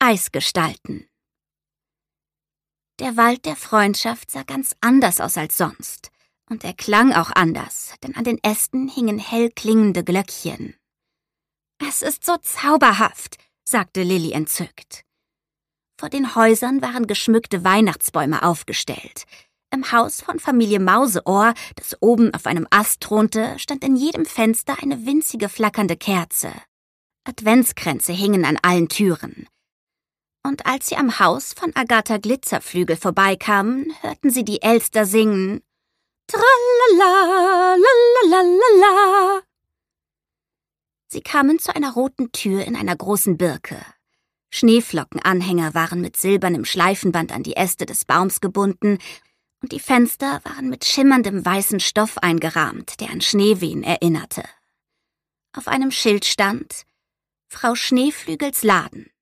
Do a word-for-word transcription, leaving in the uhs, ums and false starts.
Eisgestalten. Der Wald der Freundschaft sah ganz anders aus als sonst. Und er klang auch anders, denn an den Ästen hingen hell klingende Glöckchen. »Es ist so zauberhaft«, sagte Lilli entzückt. Vor den Häusern waren geschmückte Weihnachtsbäume aufgestellt. Im Haus von Familie Mauseohr, das oben auf einem Ast thronte, stand in jedem Fenster eine winzige flackernde Kerze. Adventskränze hingen an allen Türen. Und als sie am Haus von Agatha Glitzerflügel vorbeikamen, hörten sie die Elster singen »Tralala, lalalala«. Sie kamen zu einer roten Tür in einer großen Birke. Schneeflockenanhänger waren mit silbernem Schleifenband an die Äste des Baums gebunden und die Fenster waren mit schimmerndem weißen Stoff eingerahmt, der an Schneewehen erinnerte. Auf einem Schild stand »Frau Schneeflügels Laden«.